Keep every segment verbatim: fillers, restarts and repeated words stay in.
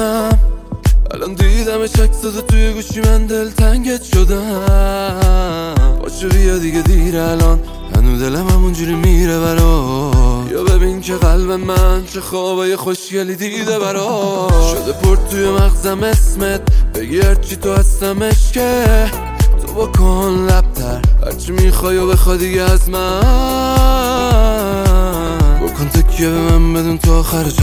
کنم. الان دیدم شک زده توی گوشی من دلتنگت شدم. باشه بیا دیگه دیر الان، هنو دلم همونجوری میره برا. یا ببین که قلب من چه خوابای خوشگلی دیده برا. شده پر توی مغزم اسمت، بگی هرچی تو هستم عشقه. تو بکن لبتر هرچی میخوای و بخوای دیگه از من. بکن تکیه به من بدون تو آخرش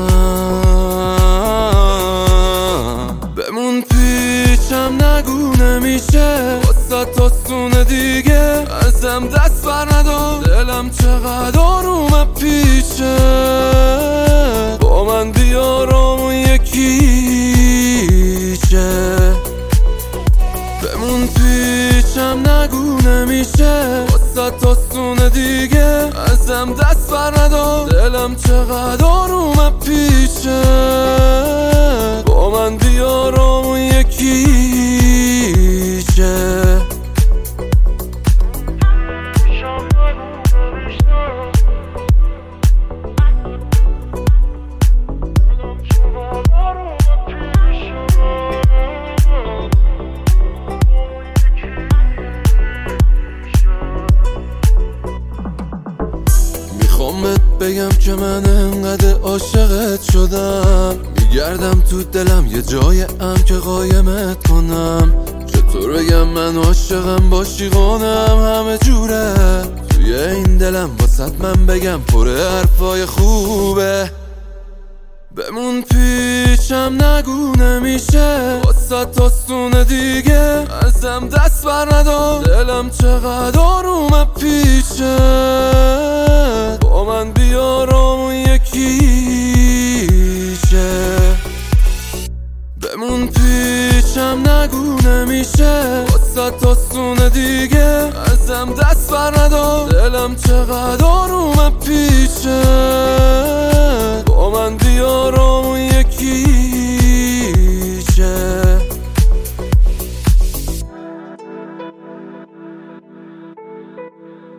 هستم. بمون پیچم نگو نمیشه واسه آسونه دیگه. ازم دست بر ندار دلم چقدر آرومه پیشه. با من بیارم و یکیشه. بمون پیچم نگو نمیشه واسه آسونه دیگه. ازم دست بر ندار دلم چقدر آرومه پیشه. با من بیارم و یکیشه. میخوامت بگم که من انقدر عاشقت شدم. میگردم تو دلم یه جای ام که قایمت کنم. چطور بگم من عاشقم باشی قانم همه جوره. توی این دلم واسط من بگم پره حرفای خوبه. بمون پیچم نگو نمیشه واسه آسونه دیگه. ازم دست بر ندار دلم چقدر آرومه پیشه. با من بیارم و یکیشه. بمون پیچم نگو نمیشه واسه آسونه دیگه. ازم دست بر ندار دلم چقدر آرومه پیشه. با من بیارم و یکیشه.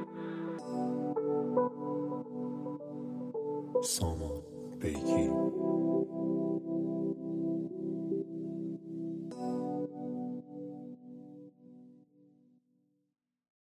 سامان بیکی